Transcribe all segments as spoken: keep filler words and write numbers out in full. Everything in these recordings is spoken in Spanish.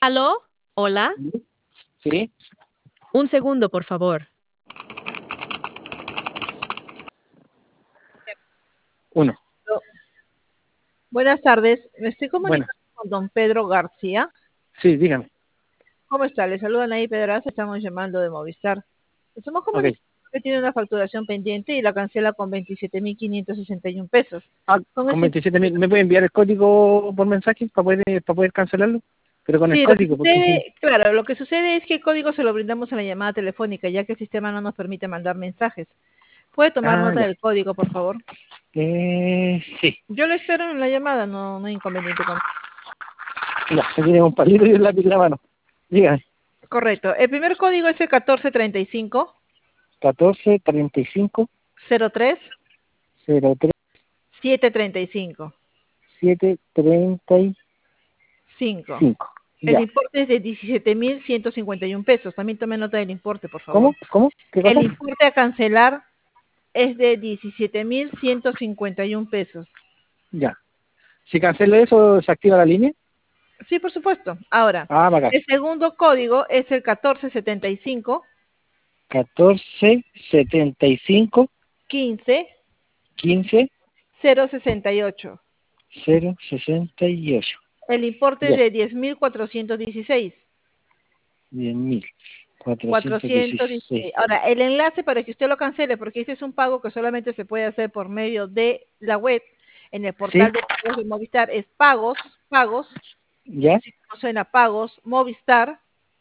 ¿Aló? ¿Hola? Sí, Un segundo, por favor. uno. Buenas tardes, me estoy Bueno, comunicando con don Pedro García. sí, dígame. ¿Cómo está? Le saludan ahí Pedraza, estamos llamando de Movistar. Estamos Ok. comunicando que tiene una facturación pendiente y la cancela con veintisiete mil quinientos sesenta y uno pesos. Ah, Con con ese- veintisiete mil, ¿me puede enviar el código por mensaje para poder, para poder cancelarlo? Pero con el Sí, lo que código, porque sí. sucede, claro, lo que sucede es que el código se lo brindamos en la llamada telefónica, ya que el sistema no nos permite mandar mensajes. ¿Puede tomar Ah, nota ya. del código, por favor? Eh, sí, Yo lo espero en la llamada, no, no hay inconveniente con... ya, aquí tiene un palito y un lápiz en la mano. Dígame. Correcto. El primer código es el catorce treinta y cinco catorce, treinta y cinco, cero tres cero tres, siete treinta y cinco. siete, treinta y cinco. cinco. El Ya. importe es de diecisiete mil ciento cincuenta y uno pesos. También tome nota del importe, por favor. ¿Cómo? ¿Cómo? ¿Qué El cosa? importe a cancelar es de diecisiete mil ciento cincuenta y uno pesos. Ya. Si cancelo eso, ¿se activa la línea? Sí, por supuesto. Ahora, Ah, bacán. el segundo código es el catorce setenta y cinco catorce, setenta y cinco, quince quince, cero sesenta y ocho. cero, sesenta y ocho. El importe es Ya. de diez mil cuatrocientos dieciséis. diez mil cuatrocientos cuatrocientos dieciséis. dieciséis. Ahora, el enlace para que usted lo cancele, porque este es un pago que solamente se puede hacer por medio de la web, en el ¿Sí? portal de pagos de Movistar, es pagos, pagos, ¿Ya? así como suena pagos, Movistar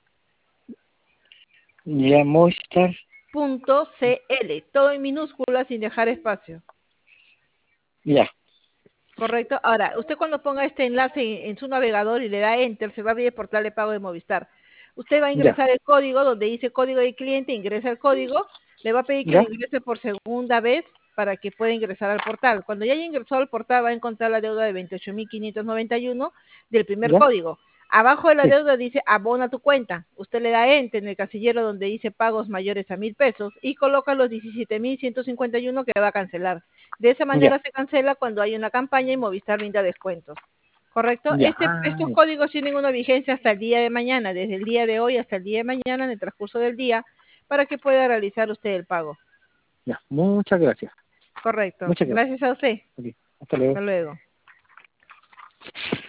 ¿Ya Movistar? punto cl, todo en minúsculas sin dejar espacio. Ya. Correcto. Ahora, usted cuando ponga este enlace en, en su navegador y le da enter, se va a abrir el portal de pago de Movistar. Usted va a Ya. ingresar el código donde dice código de cliente, ingresa el código, le va a pedir que lo ¿Ya? ingrese por segunda vez para que pueda ingresar al portal. Cuando ya haya ingresado al portal va a encontrar la deuda de veintiocho mil quinientos noventa y uno del primer ¿Ya? código. Abajo de la Sí. deuda dice abona tu cuenta. Usted le da enter en el casillero donde dice pagos mayores a mil pesos y coloca los diecisiete mil ciento cincuenta y uno que va a cancelar. De esa manera Ya. se cancela cuando hay una campaña y Movistar brinda descuentos. ¿Correcto? Ya. Este, Ah, estos ya. códigos tienen una vigencia hasta el día de mañana, desde el día de hoy hasta el día de mañana, en el transcurso del día, para que pueda realizar usted el pago. Ya. Muchas gracias. Correcto. Muchas gracias. Gracias a usted. Ok. Hasta luego. Hasta luego.